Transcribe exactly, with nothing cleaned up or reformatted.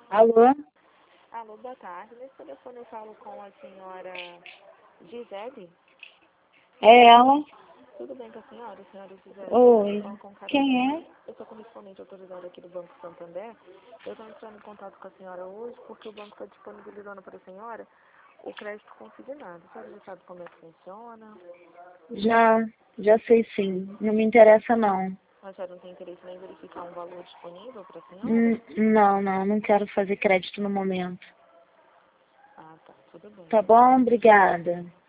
Alô? Alô, boa tarde. Nesse telefone eu falo com a senhora Gisele. É ela? Tudo bem com a senhora, senhora Gisele? Oi. Eu com Quem é? Eu sou correspondente autorizada aqui do Banco Santander. Eu estou entrando em contato com a senhora hoje porque o banco está disponibilizando para a senhora o crédito consignado. A senhora já sabe como é que funciona? Já, já sei sim. Não me interessa não. A senhora não tem interesse nem em verificar um valor disponível para a senhora? Hum, Não, não, não quero fazer crédito no momento. Ah, tá. Tudo bem. Tá bom? Obrigada.